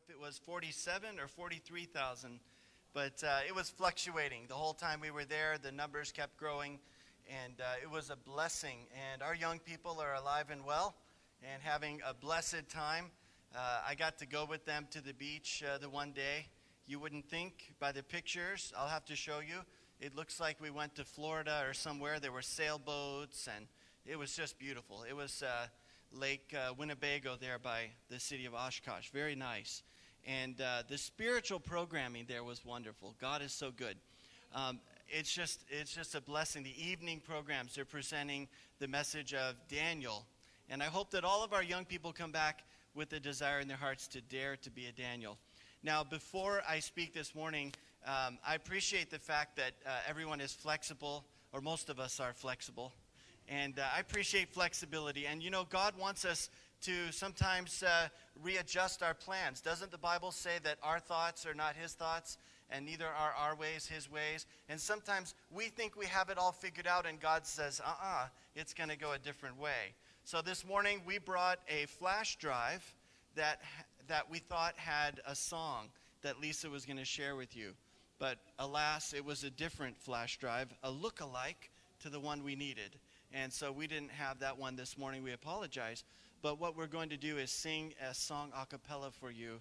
if it was 47 or 43,000, but it was fluctuating. The whole time we were there, the numbers kept growing, and it was a blessing. And our young people are alive and well and having a blessed time. I got to go with them to the beach the one day. You wouldn't think by the pictures. I'll have to show you. It looks like we went to Florida or somewhere. There were sailboats, and it was just beautiful. It was Lake Winnebago there by the city of Oshkosh. Very nice. And the spiritual programming there was wonderful. God is so good. It's just a blessing. The evening programs, they're presenting the message of Daniel. And I hope that all of our young people come back with a desire in their hearts to dare to be a Daniel. Now, before I speak this morning, I appreciate the fact that everyone is flexible, or most of us are flexible. And I appreciate flexibility. And, you know, God wants us to sometimes readjust our plans. Doesn't the Bible say that our thoughts are not his thoughts, and neither are our ways his ways? And sometimes we think we have it all figured out, and God says, it's going to go a different way. So this morning we brought a flash drive that we thought had a song that Lisa was going to share with you. But alas, it was a different flash drive, a look-alike to the one we needed. And so we didn't have that one this morning. We apologize. But what we're going to do is sing a song a cappella for you.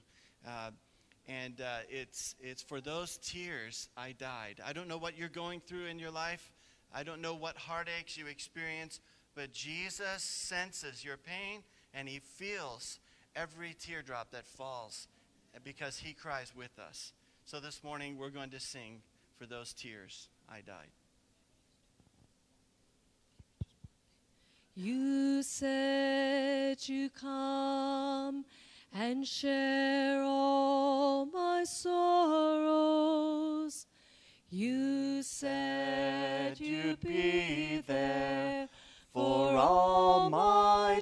It's for those tears I died. I don't know what you're going through in your life. I don't know what heartaches you experience. But Jesus senses your pain, and he feels every teardrop that falls because he cries with us. So this morning we're going to sing For Those Tears I Died. You said you come and share all my sorrows. You said you'd be there for all my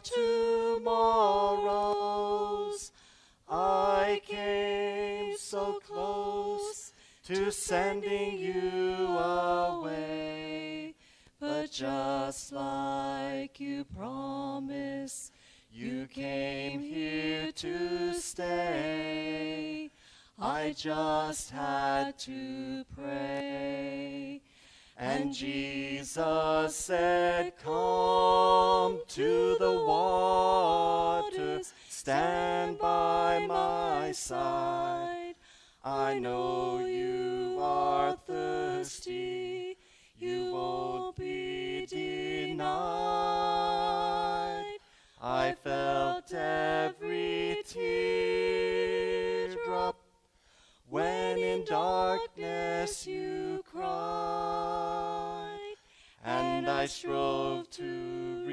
tomorrows. I came so close to sending you away, but just like you promised, you came here to stay. I just had to pray. And Jesus said, come to the waters, stand by my side. I know you are thirsty, you won't be denied. I felt every teardrop when in darkness you cried, and I strove to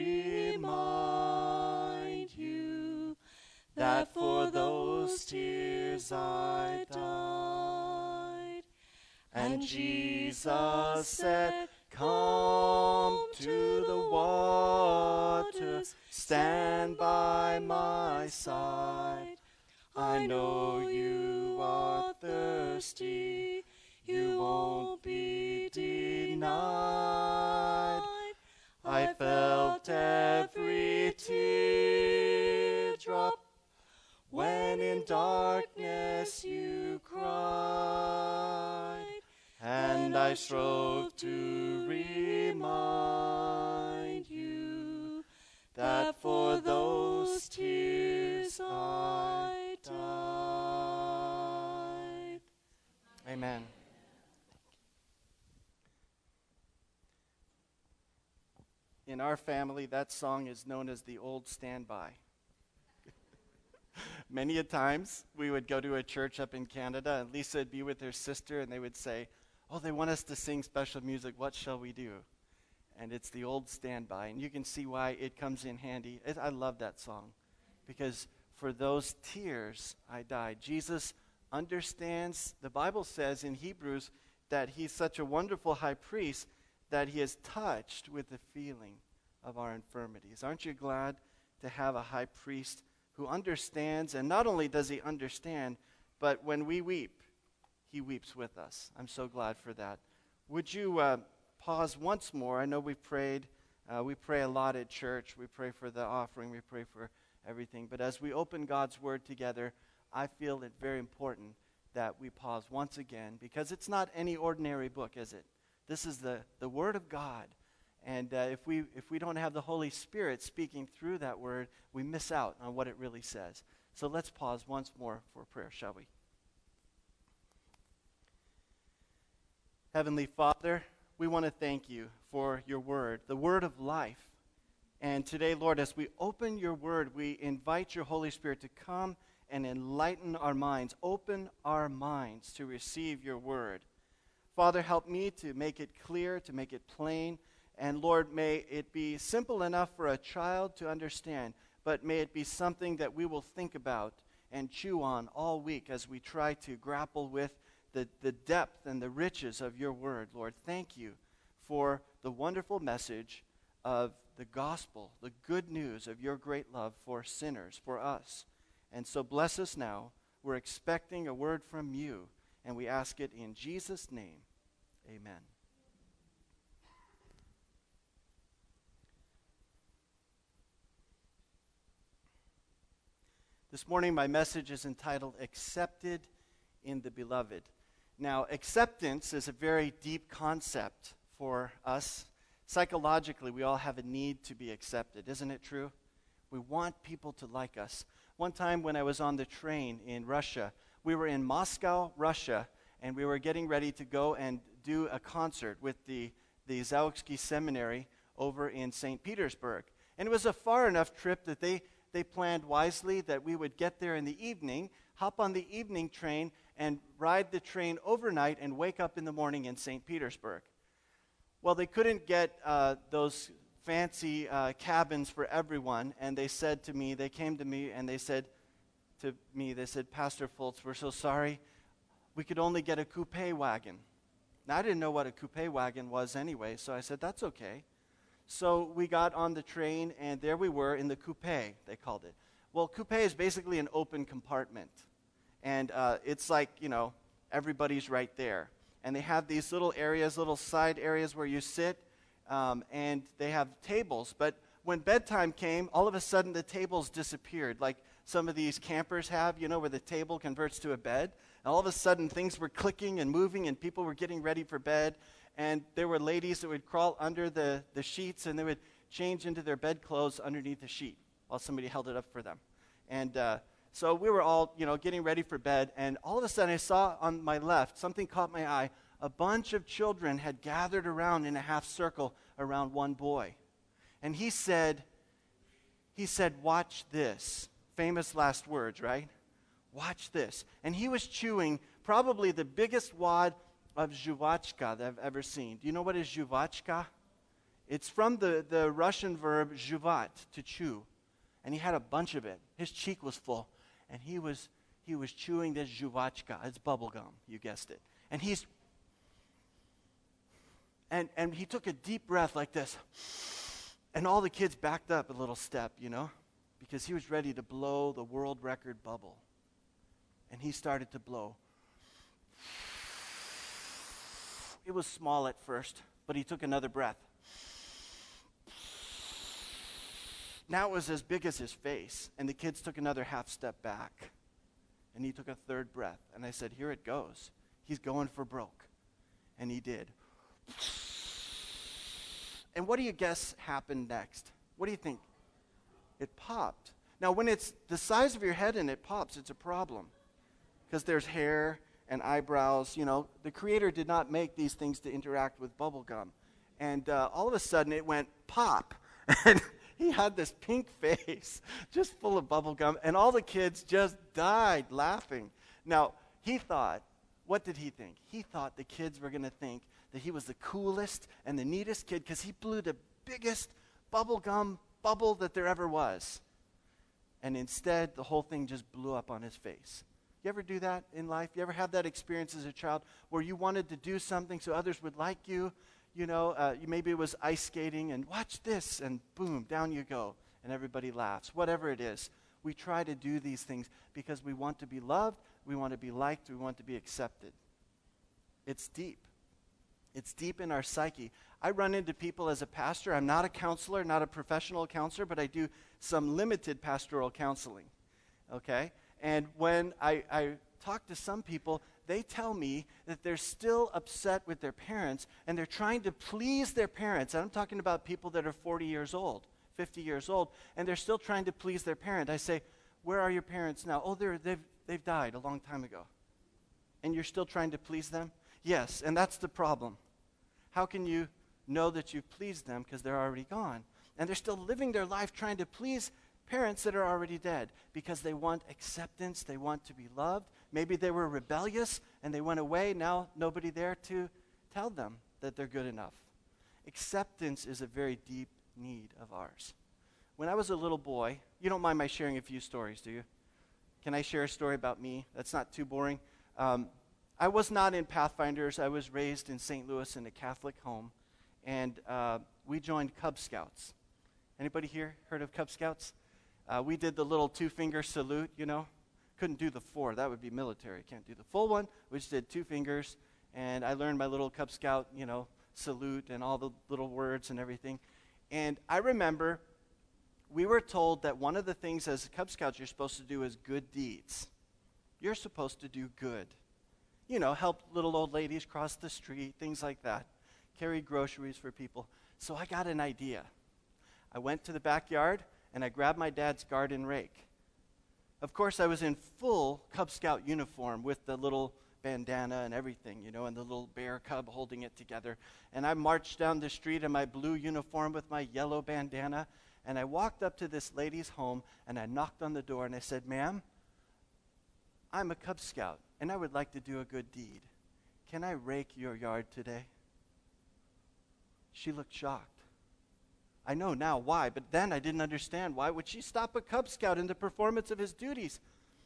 remind you that for those tears I died. And Jesus said, come to the waters, stand by my side. I know you are thirsty, you won't be denied. I felt every teardrop when in darkness you cried, and I strove to remind you that for those tears I died. Amen. In our family, that song is known as the Old Standby. Many a times, we would go to a church up in Canada, and Lisa would be with her sister, and they would say, oh, they want us to sing special music. What shall we do? And it's the Old Standby, and you can see why it comes in handy. I love that song, because for those tears I died. Jesus understands, the Bible says in Hebrews, that he's such a wonderful high priest that he is touched with the feeling of our infirmities. Aren't you glad to have a high priest who understands, and not only does he understand, but when we weep, he weeps with us. I'm so glad for that. Would you pause once more? I know we've prayed. We pray a lot at church. We pray for the offering. We pray for everything. But as we open God's Word together, I feel it very important that we pause once again, because it's not any ordinary book, is it? This is the Word of God. And if we don't have the Holy Spirit speaking through that Word, we miss out on what it really says. So let's pause once more for prayer, shall we? Heavenly Father, we want to thank you for your Word, the Word of life. And today, Lord, as we open your Word, we invite your Holy Spirit to come and enlighten our minds, open our minds to receive your Word. Father, help me to make it clear, to make it plain. And Lord, may it be simple enough for a child to understand, but may it be something that we will think about and chew on all week as we try to grapple with the depth and the riches of your Word. Lord, thank you for the wonderful message of the gospel, the good news of your great love for sinners, for us. And so bless us now. We're expecting a word from you, and we ask it in Jesus' name. Amen. This morning my message is entitled, Accepted in the Beloved. Now, acceptance is a very deep concept for us. Psychologically, we all have a need to be accepted. Isn't it true? We want people to like us. One time when I was on the train in Russia, we were in Moscow, Russia, and we were getting ready to go and do a concert with the Zauksky Seminary over in St. Petersburg. And it was a far enough trip that they planned wisely that we would get there in the evening, hop on the evening train, and ride the train overnight and wake up in the morning in St. Petersburg. Well, they couldn't get those fancy cabins for everyone, and they came to me and they said, Pastor Fultz, we're so sorry, we could only get a coupe wagon. Now, I didn't know what a coupe wagon was anyway, so I said, that's okay. So we got on the train, and there we were in the coupe, they called it. Well, coupe is basically an open compartment. And it's like, everybody's right there. And they have these little areas, little side areas where you sit, and they have tables. But when bedtime came, all of a sudden the tables disappeared, like some of these campers have, where the table converts to a bed. And all of a sudden things were clicking and moving, and people were getting ready for bed. And there were ladies that would crawl under the sheets, and they would change into their bedclothes underneath the sheet while somebody held it up for them. And so we were all, getting ready for bed, and all of a sudden I saw on my left, something caught my eye. A bunch of children had gathered around in a half circle around one boy. And he said, watch this. Famous last words, right? Watch this. And he was chewing probably the biggest wad of zhuvachka that I've ever seen. Do you know what is zhuvachka? It's from the Russian verb zhuvat, to chew. And he had a bunch of it. His cheek was full. And he was chewing this zhuvachka. It's bubble gum, you guessed it. And and he took a deep breath like this. And all the kids backed up a little step, because he was ready to blow the world record bubble. And he started to blow. It was small at first, but he took another breath. Now it was as big as his face, and the kids took another half step back. And he took a third breath, and I said, here it goes. He's going for broke. And he did. And what do you guess happened next? What do you think? It popped. Now, when it's the size of your head and it pops, it's a problem. Because there's hair and eyebrows. The Creator did not make these things to interact with bubble gum. And all of a sudden, it went pop. And he had this pink face, just full of bubble gum. And all the kids just died laughing. Now, what did he think? He thought the kids were going to think that he was the coolest and the neatest kid because he blew the biggest bubble gum bubble that there ever was. And instead, the whole thing just blew up on his face. You ever do that in life? You ever have that experience as a child where you wanted to do something so others would like you? Maybe it was ice skating, and watch this, and boom, down you go, and everybody laughs. Whatever it is, we try to do these things because we want to be loved, we want to be liked, we want to be accepted. It's deep. It's deep in our psyche. I run into people as a pastor. I'm not a counselor, not a professional counselor, but I do some limited pastoral counseling, okay? And when I talk to some people, they tell me that they're still upset with their parents, and they're trying to please their parents. And I'm talking about people that are 40 years old, 50 years old, and they're still trying to please their parent. I say, where are your parents now? Oh, they've died a long time ago. And you're still trying to please them? Yes, and that's the problem. How can you know that you've pleased them because they're already gone? And they're still living their life trying to please parents that are already dead because they want acceptance, they want to be loved. Maybe they were rebellious and they went away. Now nobody there to tell them that they're good enough. Acceptance is a very deep need of ours. When I was a little boy, you don't mind my sharing a few stories, do you? Can I share a story about me? That's not too boring. I was not in Pathfinders. I was raised in St. Louis in a Catholic home, and we joined Cub Scouts. Anybody here heard of Cub Scouts? We did the little two-finger salute, you know. Couldn't do the 4. That would be military. Can't do the full one. We just did 2 fingers, and I learned my little Cub Scout, salute and all the little words and everything. And I remember we were told that one of the things as Cub Scouts you're supposed to do is good deeds. You're supposed to do good. Help little old ladies cross the street, things like that. Carry groceries for people. So I got an idea. I went to the backyard, and I grabbed my dad's garden rake. Of course, I was in full Cub Scout uniform with the little bandana and everything, and the little bear cub holding it together. And I marched down the street in my blue uniform with my yellow bandana, and I walked up to this lady's home, and I knocked on the door, and I said, "Ma'am, I'm a Cub Scout, and I would like to do a good deed. Can I rake your yard today?" She looked shocked. I know now why, but then I didn't understand. Why would she stop a Cub Scout in the performance of his duties?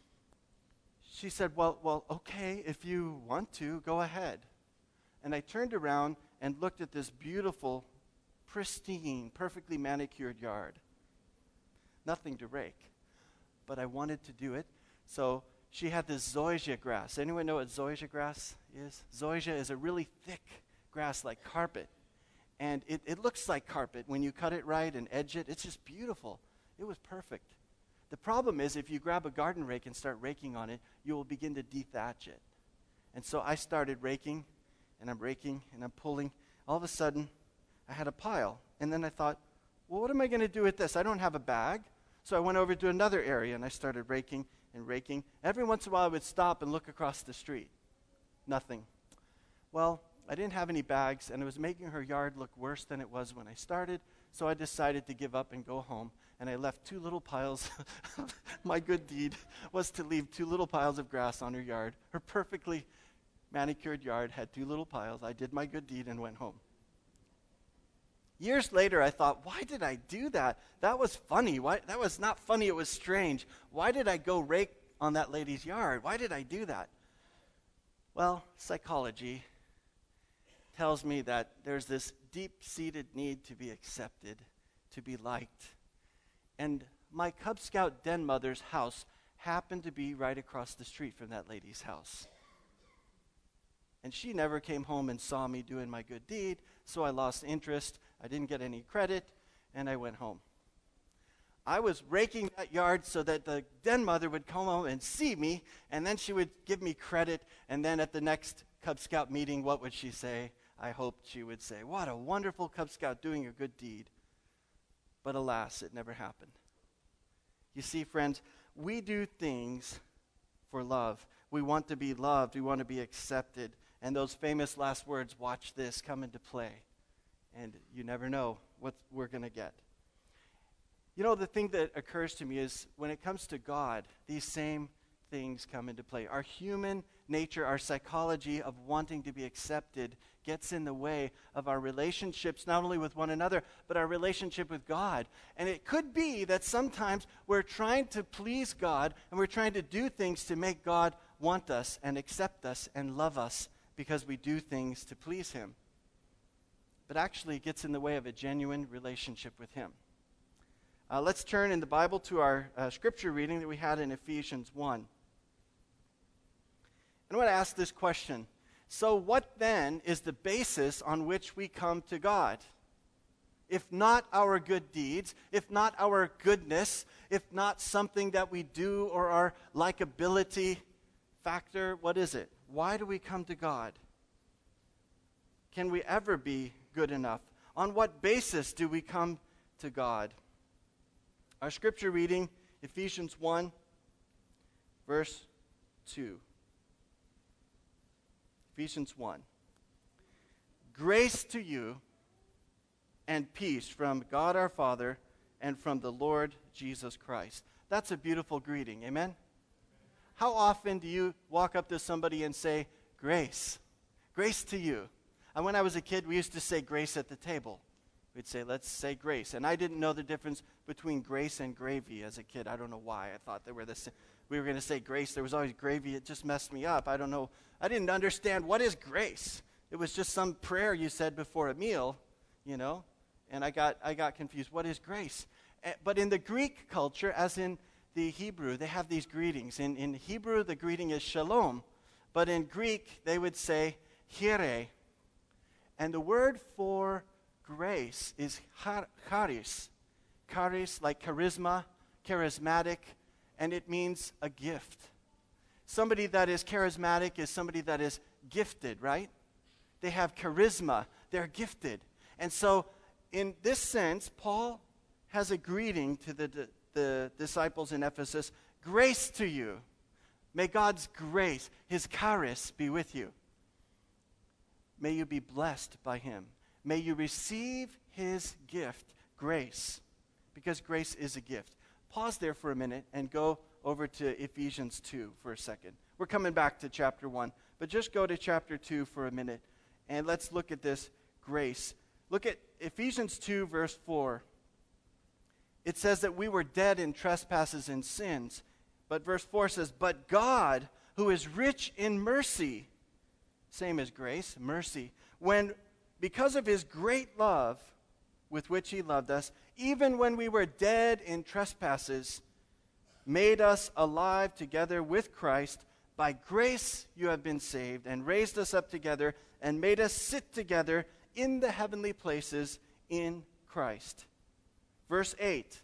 She said, well, okay, if you want to, go ahead. And I turned around and looked at this beautiful, pristine, perfectly manicured yard. Nothing to rake, but I wanted to do it. So she had this zoysia grass. Anyone know what zoysia grass is? Zoysia is a really thick grass like carpet. And it looks like carpet when you cut it right and edge it. It's just beautiful. It was perfect. The problem is if you grab a garden rake and start raking on it, you will begin to dethatch it. And so I started raking, and I'm pulling. All of a sudden, I had a pile. And then I thought, well, what am I going to do with this? I don't have a bag. So I went over to another area, and I started raking and raking. Every once in a while, I would stop and look across the street. Nothing. Well, I didn't have any bags, and it was making her yard look worse than it was when I started, so I decided to give up and go home, and I left 2 little piles. My good deed was to leave 2 little piles of grass on her yard. Her perfectly manicured yard had 2 little piles. I did my good deed and went home. Years later, I thought, why did I do that? That was funny. That was not funny, it was strange. Why did I go rake on that lady's yard? Why did I do that? Well, psychology tells me that there's this deep-seated need to be accepted, to be liked. And my Cub Scout den mother's house happened to be right across the street from that lady's house. And she never came home and saw me doing my good deed, so I lost interest, I didn't get any credit, and I went home. I was raking that yard so that the den mother would come home and see me, and then she would give me credit, and then at the next Cub Scout meeting, what would she say? I hoped she would say, "What a wonderful Cub Scout doing a good deed." But alas, it never happened. You see, friends, we do things for love. We want to be loved. We want to be accepted. And those famous last words, "Watch this," come into play. And you never know what we're going to get. The thing that occurs to me is when it comes to God, these same things come into play. Our human nature, our psychology of wanting to be accepted gets in the way of our relationships, not only with one another, but our relationship with God. And it could be that sometimes we're trying to please God, and we're trying to do things to make God want us and accept us and love us because we do things to please Him. But actually it gets in the way of a genuine relationship with Him. Let's turn in the Bible to our scripture reading that we had in Ephesians 1. And I want to ask this question. So what then is the basis on which we come to God? if not our good deeds, if not our goodness, if not something that we do or our likability factor, what is it? Why do we come to God? Can we ever be good enough? On what basis do we come to God? Our scripture reading, Ephesians 1, verse 2. Ephesians 1. Grace to you and peace from God our Father and from the Lord Jesus Christ. That's a beautiful greeting, amen? How often do you walk up to somebody and say, grace? Grace to you. And when I was a kid, we used to say grace at the table. We'd say, let's say grace. And I didn't know the difference between grace and gravy as a kid. I don't know why. I thought they were the same. We were going to say grace. There was always gravy. It just messed me up. I don't know. I didn't understand what is grace. It was just some prayer you said before a meal, and I got confused. What is grace? But in the Greek culture, as in the Hebrew, they have these greetings. In Hebrew, the greeting is shalom. But in Greek, they would say hire. And the word for grace is charis. Charis, like charisma, charismatic, and it means a gift. Somebody that is charismatic is somebody that is gifted, right? They have charisma. They're gifted. And so, in this sense, Paul has a greeting to the disciples in Ephesus. Grace to you. May God's grace, his charis, be with you. May you be blessed by him. May you receive his gift, grace, because grace is a gift. Pause there for a minute and go over to Ephesians 2 for a second. We're coming back to chapter 1, but just go to chapter 2 for a minute, and let's look at this grace. Look at Ephesians 2, verse 4. It says that we were dead in trespasses and sins, but verse 4 says, but God, who is rich in mercy, same as grace, mercy, because of his great love with which he loved us, even when we were dead in trespasses, made us alive together with Christ. By grace you have been saved, and raised us up together, and made us sit together in the heavenly places in Christ. Verse 8,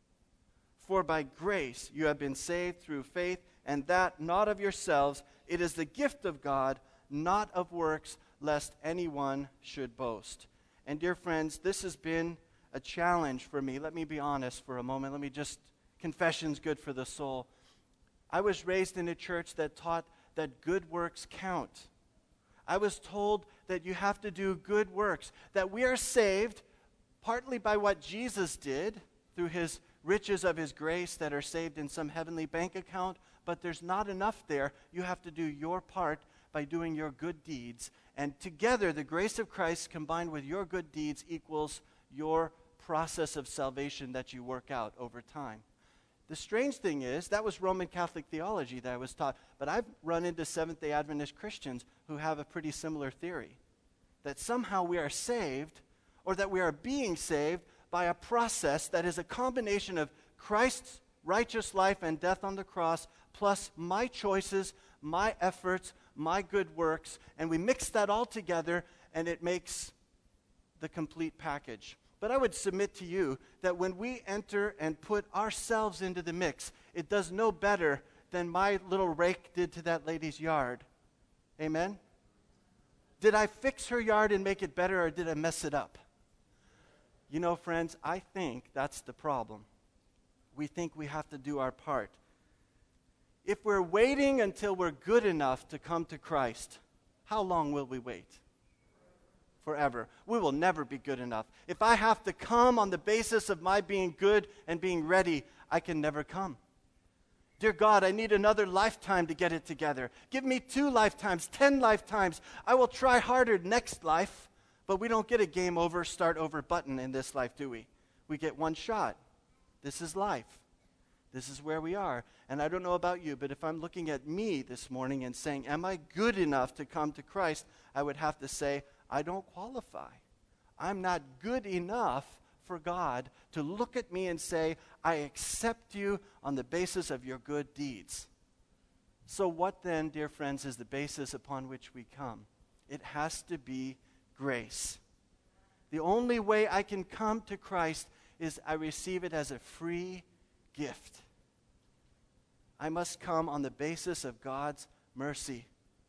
for by grace you have been saved through faith, and that not of yourselves, it is the gift of God, not of works, lest anyone should boast. And dear friends, this has been a challenge for me. Let me be honest for a moment. Confession's good for the soul. I was raised in a church that taught that good works count. I was told that you have to do good works, that we are saved partly by what Jesus did through his riches of his grace that are saved in some heavenly bank account, but there's not enough there. You have to do your part by doing your good deeds. And together, the grace of Christ combined with your good deeds equals your process of salvation that you work out over time. The strange thing is, that was Roman Catholic theology that I was taught, but I've run into Seventh-day Adventist Christians who have a pretty similar theory, that somehow we are saved, or that we are being saved by a process that is a combination of Christ's righteous life and death on the cross, plus my choices, my efforts, my good works, and we mix that all together, and it makes the complete package. But I would submit to you that when we enter and put ourselves into the mix, it does no better than my little rake did to that lady's yard. Amen? Did I fix her yard and make it better, or did I mess it up? You know, friends, I think that's the problem. We think we have to do our part. If we're waiting until we're good enough to come to Christ, how long will we wait? Forever. We will never be good enough. If I have to come on the basis of my being good and being ready, I can never come. Dear God, I need another lifetime to get it together. Give me 2 lifetimes, 10 lifetimes. I will try harder next life, but we don't get a game over, start over button in this life, do we? We get one shot. This is life. This is where we are. And I don't know about you, but if I'm looking at me this morning and saying, am I good enough to come to Christ? I would have to say, I don't qualify. I'm not good enough for God to look at me and say, I accept you on the basis of your good deeds. So what then, dear friends, is the basis upon which we come? It has to be grace. The only way I can come to Christ is I receive it as a free gift. I must come on the basis of God's mercy,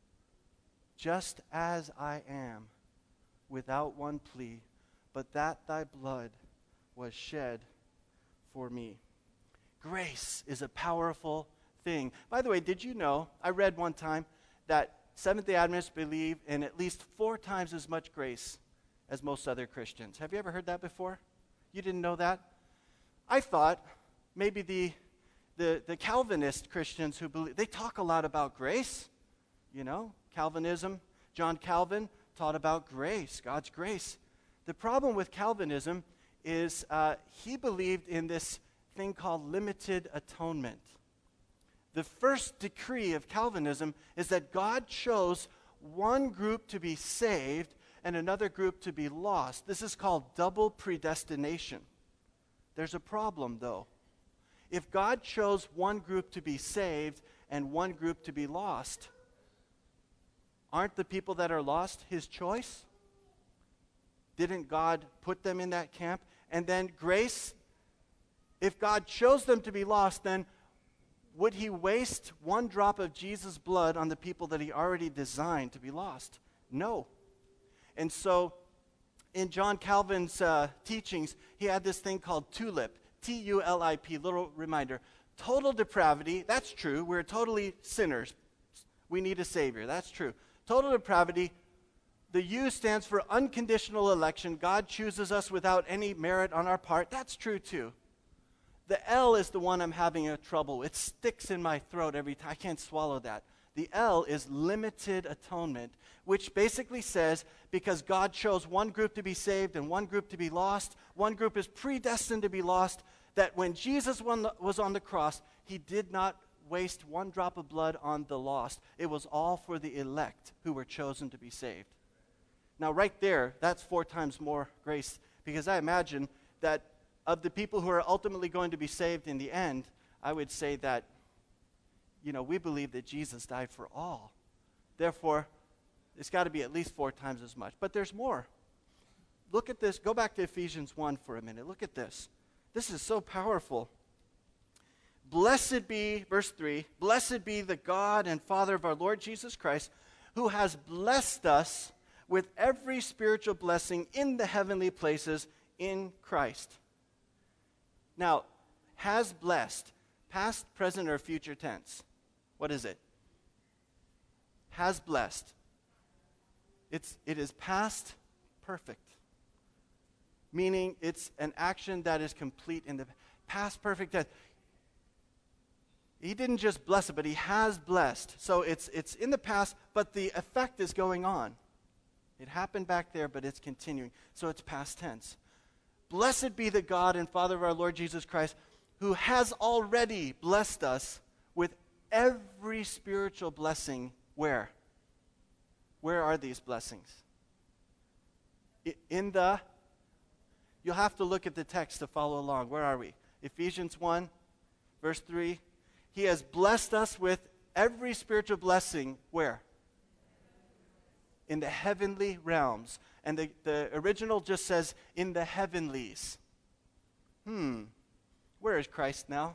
just as I am, without one plea, but that thy blood was shed for me. Grace is a powerful thing. By the way, did you know, I read one time that Seventh-day Adventists believe in at least 4 times as much grace as most other Christians. Have you ever heard that before? You didn't know that? I thought maybe the Calvinist Christians who believe, they talk a lot about grace. You know, Calvinism, John Calvin taught about grace, God's grace. The problem with Calvinism is he believed in this thing called limited atonement. The first decree of Calvinism is that God chose one group to be saved and another group to be lost. This is called double predestination. There's a problem, though. If God chose one group to be saved and one group to be lost, aren't the people that are lost his choice? Didn't God put them in that camp? And then grace, if God chose them to be lost, then would he waste one drop of Jesus' blood on the people that he already designed to be lost? No. And so in John Calvin's teachings, he had this thing called TULIP, T-U-L-I-P, little reminder. Total depravity, that's true. We're totally sinners. We need a Savior, that's true. Total depravity, the U stands for unconditional election. God chooses us without any merit on our part. That's true too. The L is the one I'm having a trouble. It sticks in my throat every time. I can't swallow that. The L is limited atonement, which basically says because God chose one group to be saved and one group to be lost, one group is predestined to be lost, that when Jesus was on the cross, he did not waste one drop of blood on the lost. It was all for the elect who were chosen to be saved. Now right there, that's 4 times more grace, because I imagine that of the people who are ultimately going to be saved in the end, I would say that, we believe that Jesus died for all. Therefore, it's got to be at least 4 times as much. But there's more. Look at this. Go back to Ephesians 1 for a minute. Look at this. This is so powerful. Blessed be, verse 3, blessed be the God and Father of our Lord Jesus Christ, who has blessed us with every spiritual blessing in the heavenly places in Christ. Now, has blessed, past, present, or future tense? What is it? Has blessed. It is past perfect, meaning it's an action that is complete in the past perfect tense. He didn't just bless it, but he has blessed. So it's in the past, but the effect is going on. It happened back there, but it's continuing. So it's past tense. Blessed be the God and Father of our Lord Jesus Christ, who has already blessed us with every spiritual blessing. Where? Where are these blessings? You'll have to look at the text to follow along. Where are we? Ephesians 1, verse 3. He has blessed us with every spiritual blessing. Where? In the heavenly realms. And the original just says, in the heavenlies. Where is Christ now?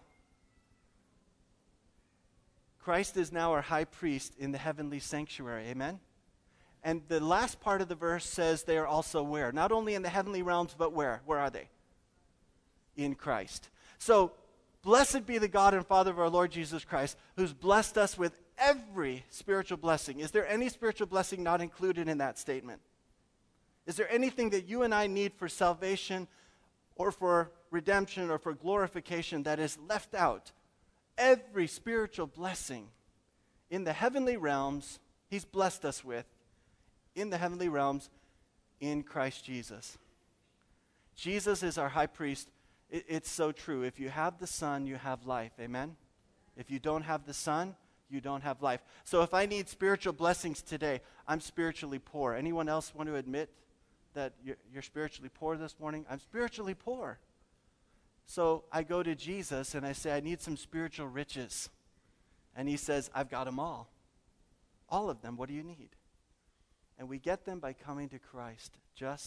Christ is now our high priest in the heavenly sanctuary. Amen? And the last part of the verse says they are also where? Not only in the heavenly realms, but where? Where are they? In Christ. So, blessed be the God and Father of our Lord Jesus Christ, who's blessed us with every spiritual blessing. Is there any spiritual blessing not included in that statement? Is there anything that you and I need for salvation or for redemption or for glorification that is left out? Every spiritual blessing in the heavenly realms, he's blessed us with, in the heavenly realms, in Christ Jesus. Jesus is our high priest. It's so true. If you have the Son, you have life. Amen? If you don't have the Son, you don't have life. So if I need spiritual blessings today, I'm spiritually poor. Anyone else want to admit that you're spiritually poor this morning? I'm spiritually poor. So I go to Jesus and I say, I need some spiritual riches. And he says, I've got them all. All of them. What do you need? And we get them by coming to Christ, just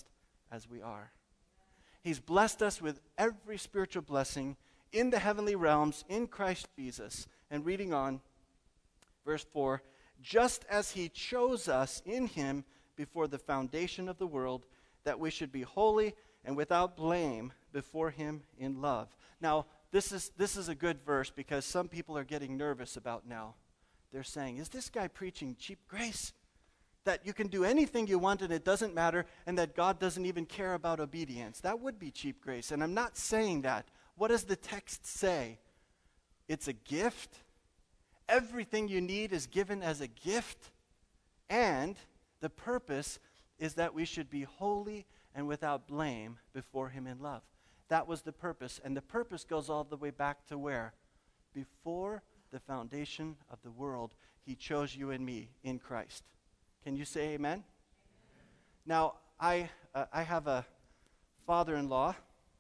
as we are. He's blessed us with every spiritual blessing in the heavenly realms in Christ Jesus. And reading on, verse 4, just as he chose us in him before the foundation of the world, that we should be holy and without blame before him in love. Now, this is a good verse because some people are getting nervous about now. They're saying, is this guy preaching cheap grace? That you can do anything you want and it doesn't matter, and that God doesn't even care about obedience. That would be cheap grace, and I'm not saying that. What does the text say? It's a gift. Everything you need is given as a gift, and the purpose is that we should be holy and without blame before him in love. That was the purpose, and the purpose goes all the way back to where? Before the foundation of the world, he chose you and me in Christ. Can you say amen? Amen. Now, I have a father-in-law,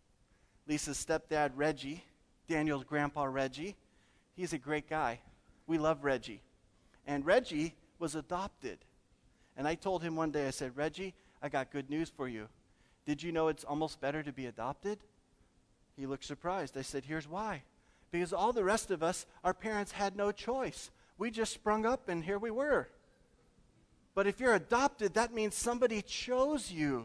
Lisa's stepdad, Reggie, Daniel's grandpa, Reggie. He's a great guy. We love Reggie. And Reggie was adopted. And I told him one day, I said, Reggie, I got good news for you. Did you know it's almost better to be adopted? He looked surprised. I said, here's why. Because all the rest of us, our parents had no choice. We just sprung up and here we were. But if you're adopted, that means somebody chose you.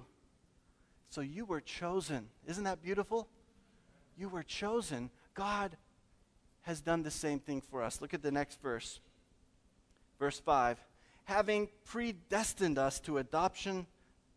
So you were chosen. Isn't that beautiful? You were chosen. God has done the same thing for us. Look at the next verse. Verse 5. Having predestined us to adoption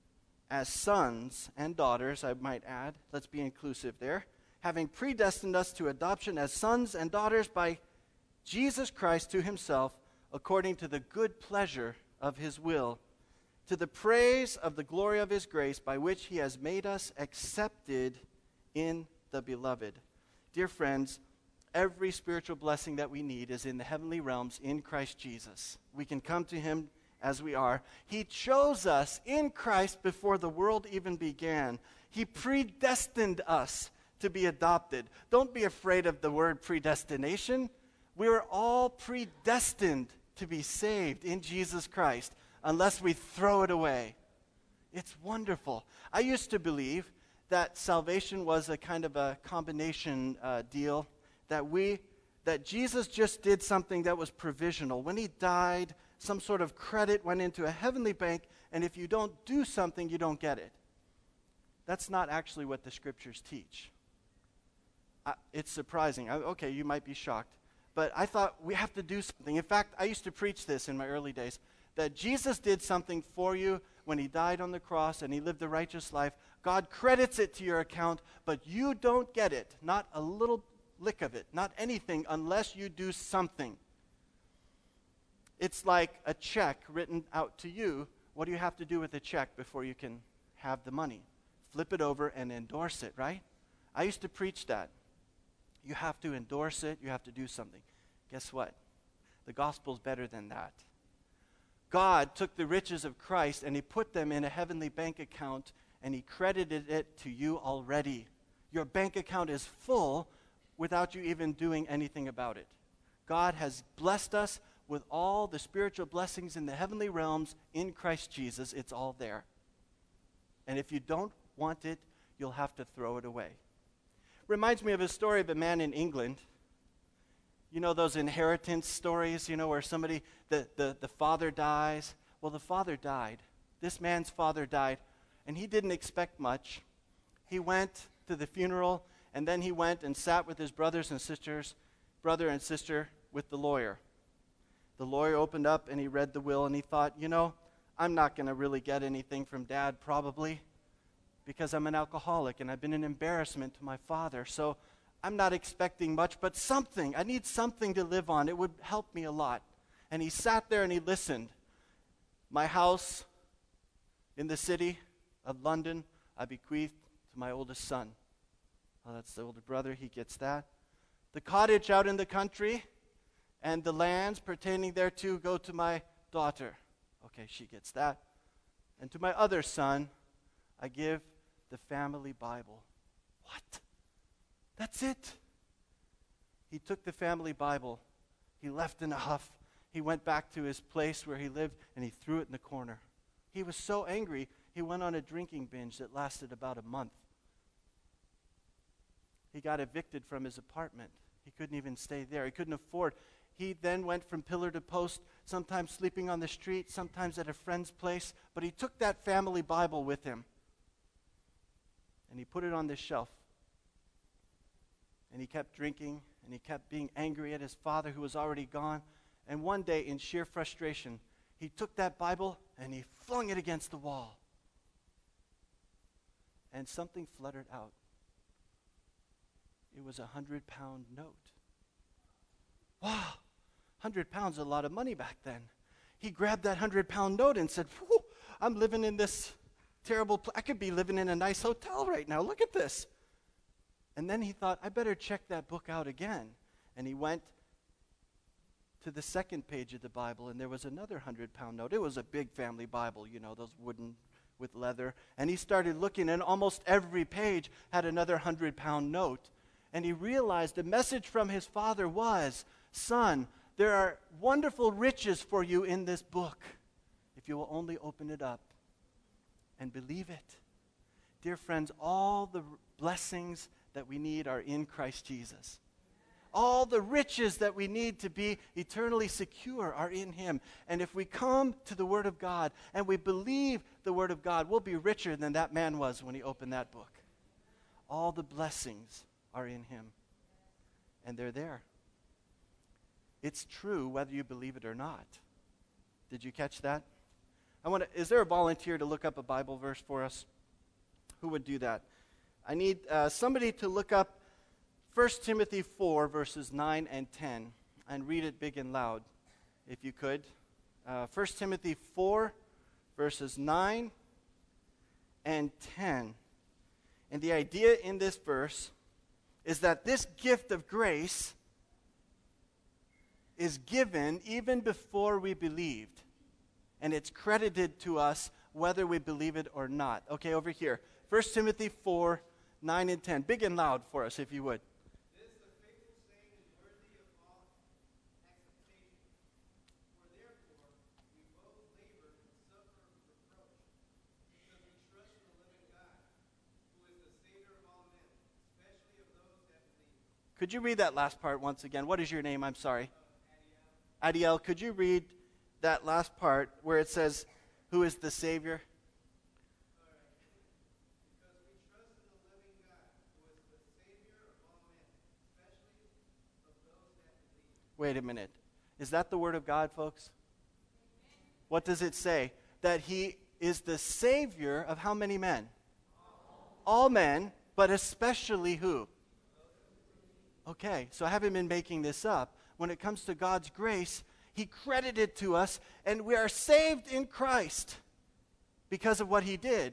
as sons and daughters, I might add. Let's be inclusive there. Having predestined us to adoption as sons and daughters by Jesus Christ to himself, according to the good pleasure of his will, to the praise of the glory of his grace, by which he has made us accepted in the beloved. Dear friends, every spiritual blessing that we need is in the heavenly realms in Christ Jesus. We can come to him as we are. He chose us in Christ before the world even began. He predestined us to be adopted. Don't be afraid of the word predestination. We were all predestined to be saved in Jesus Christ unless we throw it away. It's wonderful. I used to believe that salvation was a kind of a combination deal, that Jesus just did something that was provisional. When he died, some sort of credit went into a heavenly bank, and if you don't do something, you don't get it. That's not actually what the scriptures teach. It's surprising. Okay, you might be shocked. But I thought we have to do something. In fact, I used to preach this in my early days, that Jesus did something for you when he died on the cross and he lived a righteous life. God credits it to your account, but you don't get it. Not a little lick of it. Not anything unless you do something. It's like a check written out to you. What do you have to do with a check before you can have the money? Flip it over and endorse it, right? I used to preach that. You have to endorse it. You have to do something. Guess what? The gospel's better than that. God took the riches of Christ and he put them in a heavenly bank account and he credited it to you already. Your bank account is full without you even doing anything about it. God has blessed us with all the spiritual blessings in the heavenly realms in Christ Jesus. It's all there. And if you don't want it, you'll have to throw it away. Reminds me of a story of a man in England. You know those inheritance stories, where somebody, the father dies? Well, the father died. This man's father died, and he didn't expect much. He went to the funeral, and then he went and sat with his brother and sister with the lawyer. The lawyer opened up, and he read the will, and he thought, I'm not going to really get anything from Dad, probably, because I'm an alcoholic and I've been an embarrassment to my father. So I'm not expecting much, but something. I need something to live on. It would help me a lot. And he sat there and he listened. My house in the city of London, I bequeathed to my oldest son. Oh, that's the older brother. He gets that. The cottage out in the country and the lands pertaining thereto go to my daughter. Okay, she gets that. And to my other son, I give the family Bible. What? That's it? He took the family Bible. He left in a huff. He went back to his place where he lived, and he threw it in the corner. He was so angry, He went on a drinking binge that lasted about a month. He got evicted from his apartment. He couldn't even stay there. He couldn't afford. He then went from pillar to post, sometimes sleeping on the street, sometimes at a friend's place. But he took that family Bible with him, and he put it on the shelf. And he kept drinking, and he kept being angry at his father who was already gone. And one day, in sheer frustration, he took that Bible and he flung it against the wall. And something fluttered out. It was a 100-pound note. Wow, 100 pounds is a lot of money back then. He grabbed that 100-pound note and said, "Whew, I'm living in this terrible place. I could be living in a nice hotel right now. Look at this." And then he thought, I better check that book out again. And he went to the second page of the Bible, and there was another 100-pound note. It was a big family Bible, you know, those wooden with leather. And he started looking, and almost every page had another 100-pound note. And he realized the message from his father was, "Son, there are wonderful riches for you in this book if you will only open it up and believe it." Dear friends, all the blessings that we need are in Christ Jesus. All the riches that we need to be eternally secure are in Him. And if we come to the Word of God and we believe the Word of God, we'll be richer than that man was when he opened that book. All the blessings are in Him. And they're there. It's true whether you believe it or not. Did you catch that? Is there a volunteer to look up a Bible verse for us? Who would do that? I need somebody to look up 1 Timothy 4, verses 9 and 10, and read it big and loud, if you could. 1 Timothy 4, verses 9 and 10. And the idea in this verse is that this gift of grace is given even before we believed, and it's credited to us whether we believe it or not. Okay, over here. 1 Timothy 4, 9 and 10. Big and loud for us, if you would. This is the faithful saying and worthy of all acceptation. For therefore we both labor and suffer reproach, because we trust in the living God, who is the Savior of all men, especially of those that believe. Could you read that last part once again? What is your name? I'm sorry. Adiel, could you read that last part where it says, "Who is the Savior"? Wait a minute. Is that the Word of God, folks? What does it say? That He is the Savior of how many men? All men, but especially who? Okay, so I haven't been making this up. When it comes to God's grace, He credited to us, and we are saved in Christ because of what He did.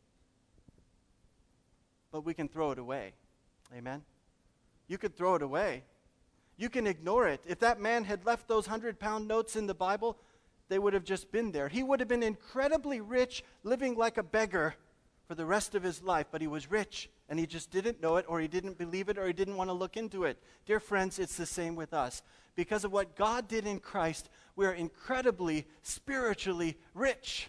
But we can throw it away. Amen? You could throw it away. You can ignore it. If that man had left those 100-pound notes in the Bible, they would have just been there. He would have been incredibly rich, living like a beggar for the rest of his life, but he was rich, and he just didn't know it, or he didn't believe it, or he didn't want to look into it. Dear friends, it's the same with us. Because of what God did in Christ, we are incredibly spiritually rich.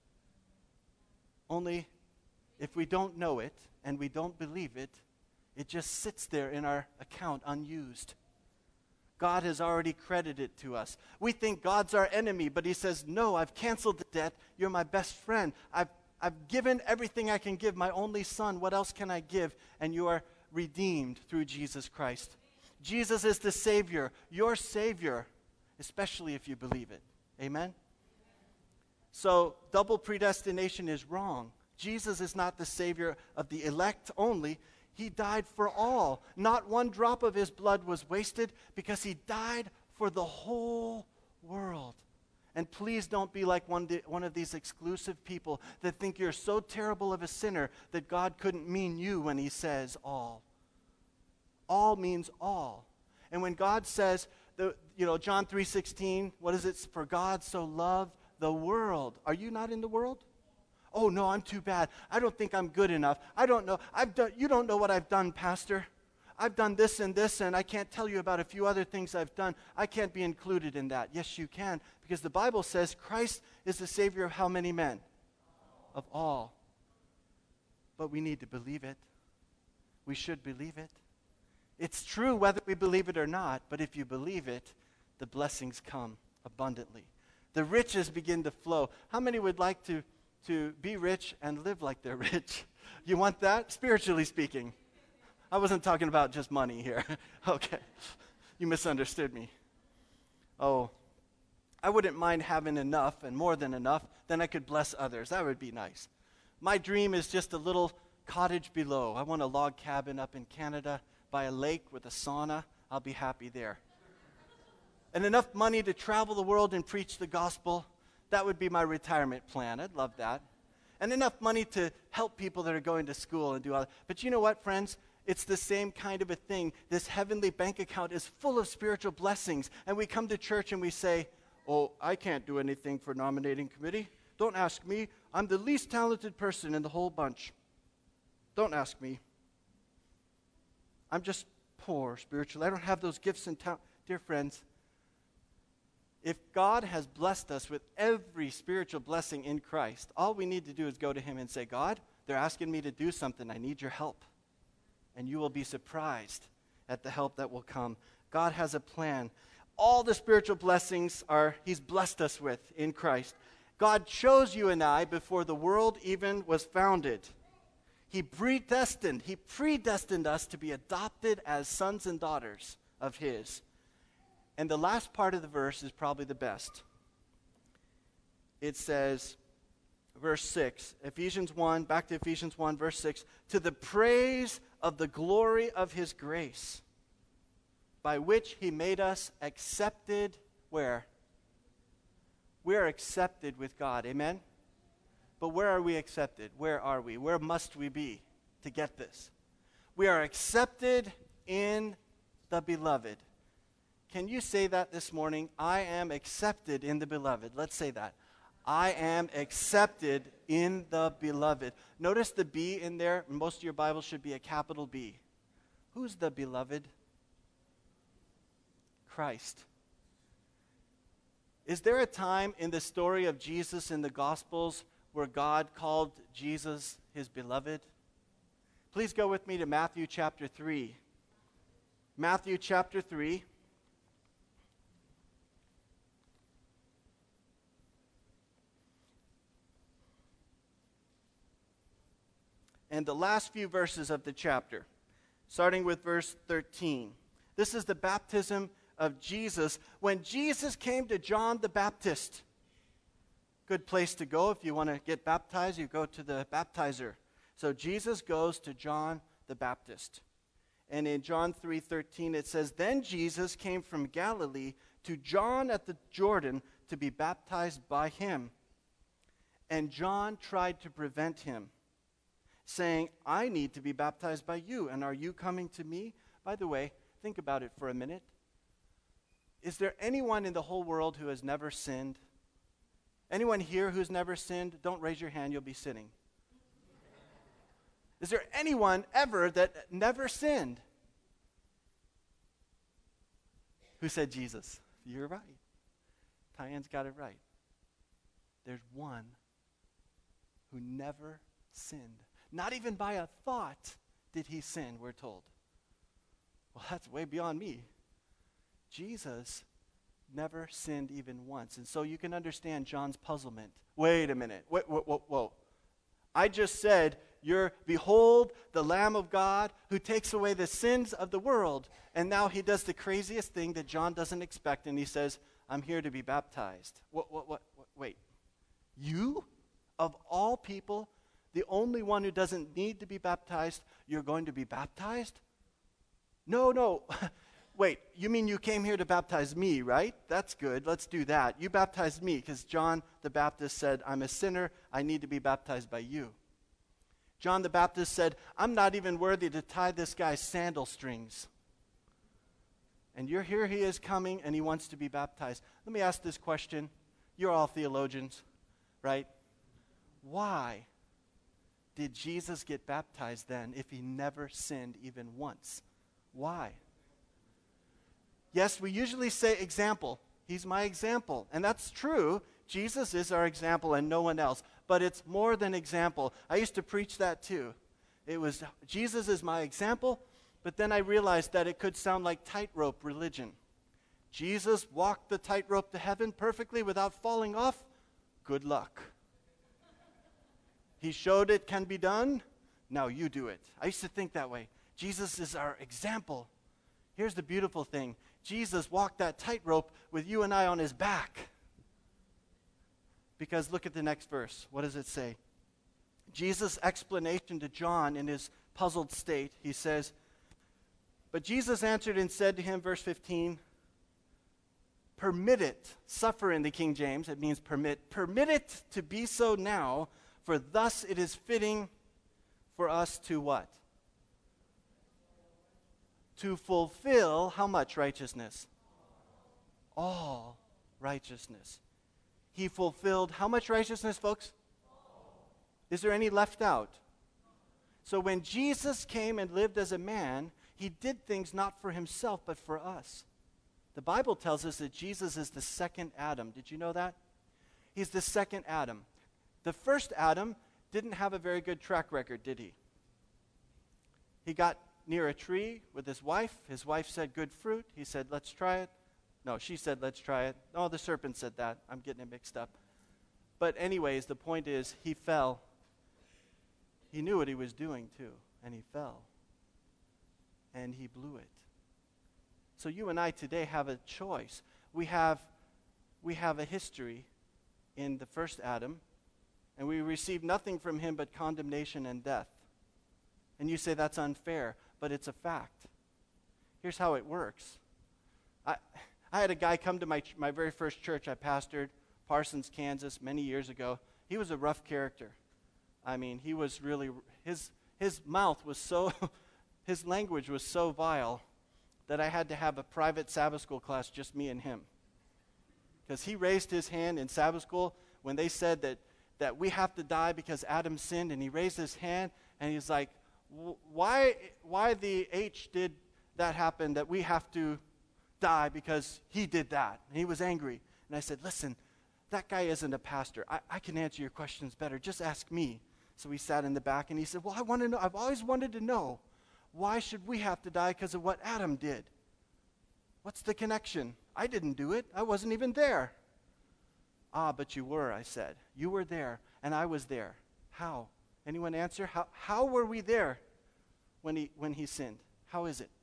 Only if we don't know it and we don't believe it, it just sits there in our account unused. God has already credited to us. We think God's our enemy, but He says, "No, I've canceled the debt. You're my best friend. I've given everything I can give, my only Son. What else can I give? And you are redeemed through Jesus Christ." Jesus is the Savior, your Savior, especially if you believe it. Amen? So, double predestination is wrong. Jesus is not the Savior of the elect only. He died for all. Not one drop of His blood was wasted because He died for the whole world. And please don't be like one of these exclusive people that think you're so terrible of a sinner that God couldn't mean you when He says all. All means all. And when God says, John 3:16, what is it? For God so loved the world. Are you not in the world? Oh, no, I'm too bad. I don't think I'm good enough. I don't know. You don't know what I've done, Pastor. I've done this, and I can't tell you about a few other things I've done. I can't be included in that. Yes, you can, because the Bible says Christ is the Savior of how many men? of all. But we need to believe it. We should believe it. It's true whether we believe it or not, but if you believe it, the blessings come abundantly. The riches begin to flow. How many would like to be rich and live like they're rich? You want that? Spiritually speaking. I wasn't talking about just money here. Okay. You misunderstood me. Oh, I wouldn't mind having enough and more than enough, then I could bless others. That would be nice. My dream is just a little cottage below. I want a log cabin up in Canada by a lake with a sauna. I'll be happy there. And enough money to travel the world and preach the gospel. That would be my retirement plan. I'd love that. And enough money to help people that are going to school and do all that. But you know what, friends? It's the same kind of a thing. This heavenly bank account is full of spiritual blessings. And we come to church and we say, oh, I can't do anything for nominating committee. Don't ask me. I'm the least talented person in the whole bunch. Don't ask me. I'm just poor spiritually. I don't have those gifts and talent. Dear friends, if God has blessed us with every spiritual blessing in Christ, all we need to do is go to him and say, God, they're asking me to do something. I need your help. And you will be surprised at the help that will come. God has a plan. All the spiritual blessings he's blessed us with in Christ. God chose you and I before the world even was founded. He predestined us to be adopted as sons and daughters of his. And the last part of the verse is probably the best. It says, verse 6, Ephesians 1, back to Ephesians 1, verse 6, to the praise of the glory of his grace, by which he made us accepted, where? We are accepted with God, amen? But where are we accepted? Where are we? Where must we be to get this? We are accepted in the beloved. Can you say that this morning? I am accepted in the beloved. Let's say that. I am accepted in the beloved. Notice the B in there. Most of your Bibles should be a capital B. Who's the beloved? Christ. Is there a time in the story of Jesus in the Gospels where God called Jesus his beloved? Please go with me to Matthew chapter 3. Matthew chapter 3. And the last few verses of the chapter, starting with verse 13. This is the baptism of Jesus. When Jesus came to John the Baptist, good place to go if you want to get baptized, you go to the baptizer. So Jesus goes to John the Baptist. And in John 3:13 it says, then Jesus came from Galilee to John at the Jordan to be baptized by him. And John tried to prevent him, saying, I need to be baptized by you, and are you coming to me? By the way, think about it for a minute. Is there anyone in the whole world who has never sinned? Anyone here who's never sinned? Don't raise your hand, you'll be sinning. Is there anyone ever that never sinned? Who said Jesus? You're right. Tyan's got it right. There's one who never sinned. Not even by a thought did he sin, we're told. Well, that's way beyond me. Jesus never sinned even once. And so you can understand John's puzzlement. Wait a minute. Whoa. I just said, behold the Lamb of God who takes away the sins of the world. And now he does the craziest thing that John doesn't expect, and he says, I'm here to be baptized. Wait. You, of all people, the only one who doesn't need to be baptized, you're going to be baptized? No. Wait, you mean you came here to baptize me, right? That's good. Let's do that. You baptized me because John the Baptist said, I'm a sinner. I need to be baptized by you. John the Baptist said, I'm not even worthy to tie this guy's sandal strings. And here he is coming, and he wants to be baptized. Let me ask this question. You're all theologians, right? Why did Jesus get baptized then if he never sinned even once? Why? Yes, we usually say example. He's my example. And that's true Jesus is our example and no one else. But it's more than example. I used to preach that too. It was, Jesus is my example, but then I realized that it could sound like tightrope religion. Jesus walked the tightrope to heaven perfectly without falling off. Good luck. He showed it can be done. Now you do it. I used to think that way. Jesus is our example. Here's the beautiful thing. Jesus walked that tightrope with you and I on his back. Because look at the next verse. What does it say? Jesus' explanation to John in his puzzled state, he says, but Jesus answered and said to him, verse 15, permit it, suffer in the King James, it means permit it to be so now, for thus it is fitting for us to what? To fulfill how much righteousness? All righteousness. He fulfilled how much righteousness, folks? Is there any left out? So when Jesus came and lived as a man, he did things not for himself, but for us. The Bible tells us that Jesus is the second Adam. Did you know that? He's the second Adam. The first Adam didn't have a very good track record, did he? He got near a tree with his wife. His wife said, good fruit. He said, let's try it. No, she said, let's try it. Oh, the serpent said that. I'm getting it mixed up. But anyways, the point is, he fell. He knew what he was doing too, and he fell. And he blew it. So you and I today have a choice. We have a history in the first Adam, and we receive nothing from him but condemnation and death. And you say that's unfair, but it's a fact. Here's how it works. I had a guy come to my very first church I pastored, Parsons, Kansas, many years ago. He was a rough character. I mean, he was really, his mouth was so, his language was so vile that I had to have a private Sabbath school class, just me and him. Because he raised his hand in Sabbath school when they said that we have to die because Adam sinned, and he raised his hand, and he's like, why the H did that happen, that we have to die because he did that? And he was angry. And I said, listen, that guy isn't a pastor. I can answer your questions better. Just ask me. So we sat in the back, and he said, well, I want to know. I've always wanted to know, why should we have to die because of what Adam did? What's the connection? I didn't do it. I wasn't even there. Ah, but you were, I said. You were there, and I was there. How? Anyone answer? How were we there when he sinned? How is it?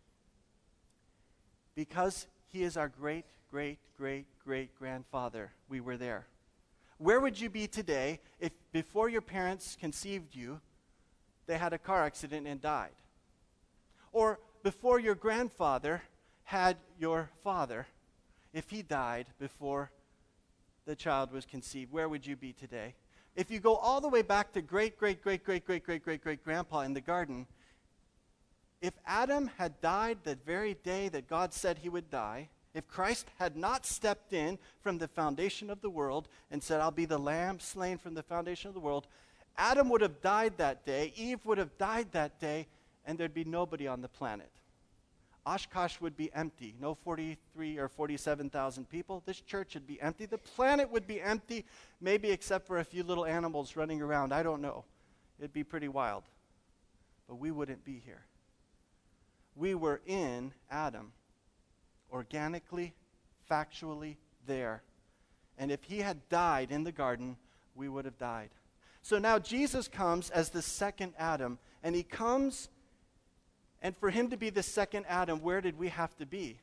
Because he is our great, great, great, great grandfather. We were there. Where would you be today if before your parents conceived you, they had a car accident and died? Or before your grandfather had your father, if he died before the child was conceived, where would you be today? If you go all the way back to great, great, great, great, great, great, great, great grandpa in the garden, if Adam had died the very day that God said he would die, if Christ had not stepped in from the foundation of the world and said, I'll be the lamb slain from the foundation of the world, Adam would have died that day, Eve would have died that day, and there'd be nobody on the planet. Oshkosh would be empty. No 43 or 47,000 people. This church would be empty. The planet would be empty, maybe except for a few little animals running around. I don't know. It'd be pretty wild. But we wouldn't be here. We were in Adam, organically, factually there. And if he had died in the garden, we would have died. So now Jesus comes as the second Adam, and he comes, and for him to be the second Adam, where did we have to be?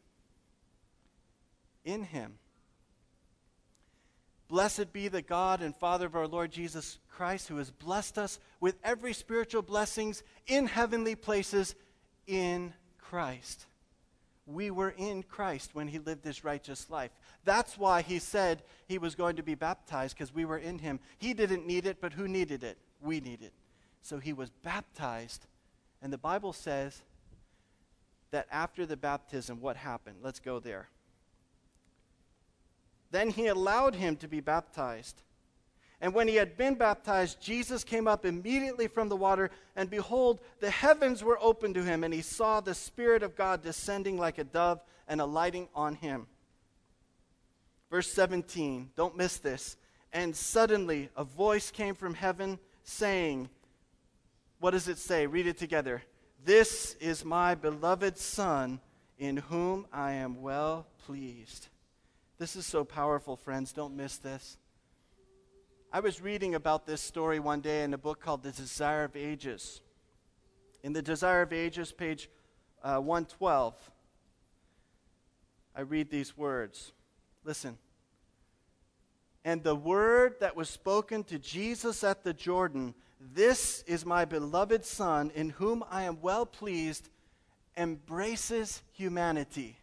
In him. Blessed be the God and Father of our Lord Jesus Christ, who has blessed us with every spiritual blessings in heavenly places in Christ. We were in Christ when he lived his righteous life. That's why he said he was going to be baptized, because we were in him. He didn't need it, but who needed it? We need it. So he was baptized. And the Bible says that after the baptism, what happened? Let's go there. Then he allowed him to be baptized. And when he had been baptized, Jesus came up immediately from the water, and behold, the heavens were opened to him, and he saw the Spirit of God descending like a dove and alighting on him. Verse 17, don't miss this. And suddenly a voice came from heaven saying, what does it say? Read it together. This is my beloved Son, in whom I am well pleased. This is so powerful, friends. Don't miss this. I was reading about this story one day in a book called The Desire of Ages. In The Desire of Ages, page 112, I read these words. Listen. And the word that was spoken to Jesus at the Jordan, this is my beloved Son, in whom I am well pleased, embraces humanity.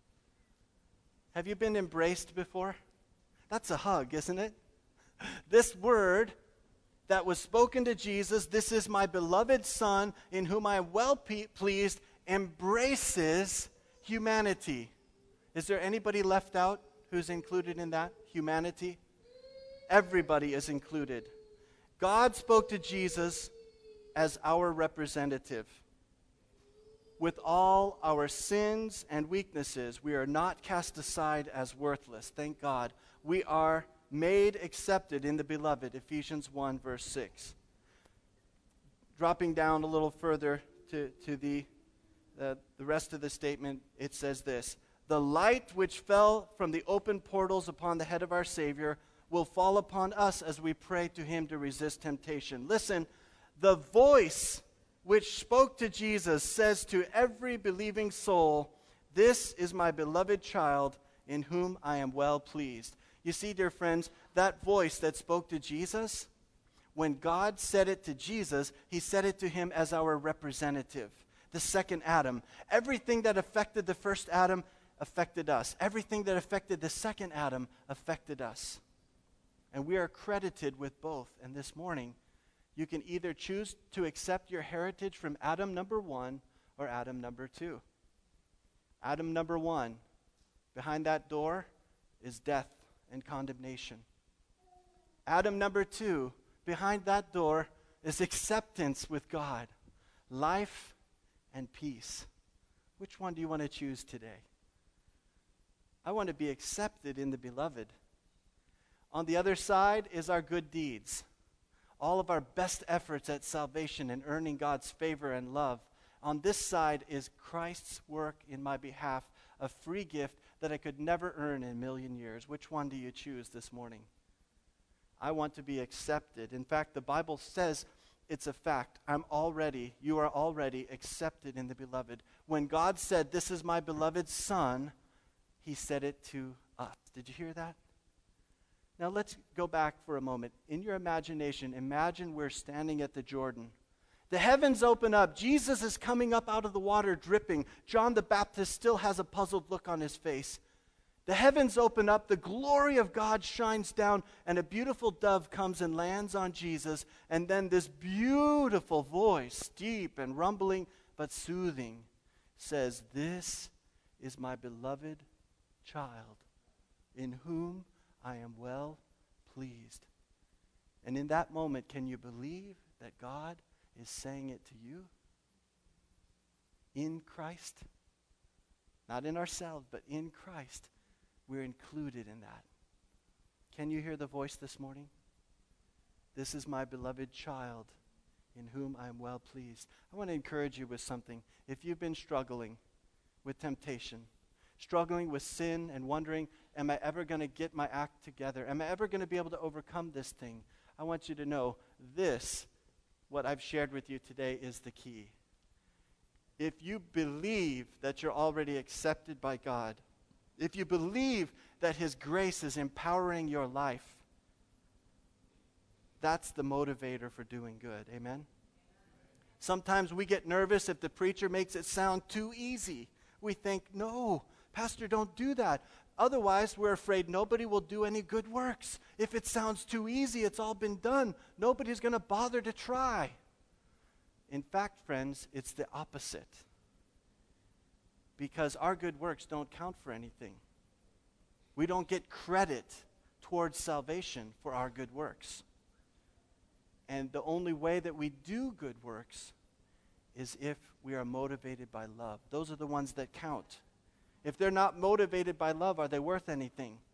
Have you been embraced before? That's a hug, isn't it? This word that was spoken to Jesus, this is my beloved Son, in whom I am well pleased, embraces humanity. Is there anybody left out who's included in that? Humanity? Everybody is included. God spoke to Jesus as our representative. With all our sins and weaknesses, we are not cast aside as worthless. Thank God. We are made accepted in the beloved, Ephesians 1, verse 6. Dropping down a little further to the rest of the statement, it says this. The light which fell from the open portals upon the head of our Savior will fall upon us as we pray to him to resist temptation. Listen, the voice which spoke to Jesus says to every believing soul, this is my beloved child in whom I am well pleased. You see, dear friends, that voice that spoke to Jesus, when God said it to Jesus, he said it to him as our representative, the second Adam. Everything that affected the first Adam affected us. Everything that affected the second Adam affected us. And we are credited with both. And this morning, you can either choose to accept your heritage from Adam number 1 or Adam number 2. Adam number 1, behind that door is death and condemnation. Adam number 2, behind that door is acceptance with God, life and peace. Which one do you want to choose today? I want to be accepted in the beloved. On the other side is our good deeds, all of our best efforts at salvation and earning God's favor and love. On this side is Christ's work in my behalf, a free gift that I could never earn in a million years. Which one do you choose this morning? I want to be accepted. In fact, the Bible says it's a fact. You are already accepted in the beloved. When God said, this is my beloved Son, he said it to us. Did you hear that? Now let's go back for a moment. In your imagination, imagine we're standing at the Jordan. The heavens open up. Jesus is coming up out of the water dripping. John the Baptist still has a puzzled look on his face. The heavens open up. The glory of God shines down, and a beautiful dove comes and lands on Jesus. And then this beautiful voice, deep and rumbling but soothing, says, this is my beloved child, in whom I am well pleased. And in that moment, can you believe that God is saying it to you? In Christ, not in ourselves, but in Christ, we're included in that. Can you hear the voice this morning? This is my beloved child, in whom I am well pleased. I want to encourage you with something. If you've been struggling with temptation, struggling with sin and wondering, am I ever going to get my act together? Am I ever going to be able to overcome this thing? I want you to know this, what I've shared with you today, is the key. If you believe that you're already accepted by God, if you believe that his grace is empowering your life, that's the motivator for doing good. Amen? Sometimes we get nervous if the preacher makes it sound too easy. We think, no, Pastor, don't do that. Otherwise, we're afraid nobody will do any good works. If it sounds too easy, it's all been done. Nobody's going to bother to try. In fact, friends, it's the opposite. Because our good works don't count for anything. We don't get credit towards salvation for our good works. And the only way that we do good works is if we are motivated by love. Those are the ones that count. If they're not motivated by love, are they worth anything?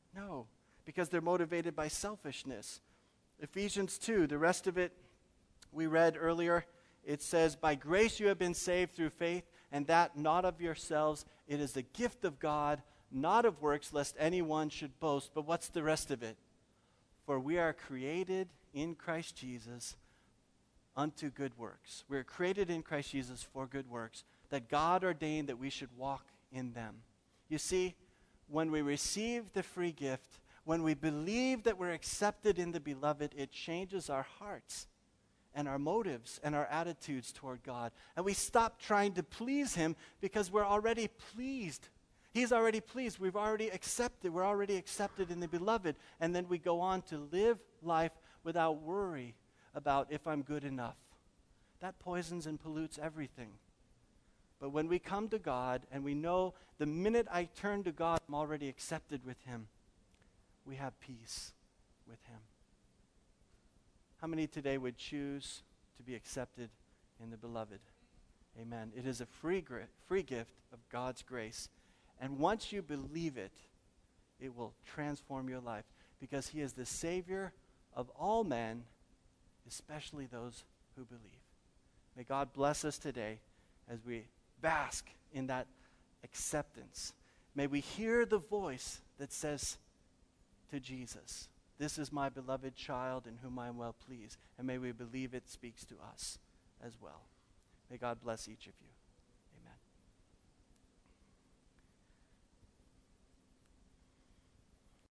No, because they're motivated by selfishness. Ephesians 2, the rest of it we read earlier, it says, "By grace you have been saved through faith, and that not of yourselves. It is the gift of God, not of works, lest anyone should boast." But what's the rest of it? "For we are created in Christ Jesus unto good works." We're created in Christ Jesus for good works, that God ordained that we should walk in them. You see, when we receive the free gift, when we believe that we're accepted in the beloved, it changes our hearts and our motives and our attitudes toward God. And we stop trying to please him because we're already pleased. He's already pleased. We've already accepted. We're already accepted in the beloved. And then we go on to live life without worry about if I'm good enough. That poisons and pollutes everything. But when we come to God and we know the minute I turn to God, I'm already accepted with him, we have peace with him. How many today would choose to be accepted in the beloved? Amen. It is a free gift of God's grace. And once you believe it, it will transform your life because he is the Savior of all men, especially those who believe. May God bless us today as we bask in that acceptance. May we hear the voice that says to Jesus, "This is my beloved child in whom I am well pleased." And may we believe it speaks to us as well. May God bless each of you.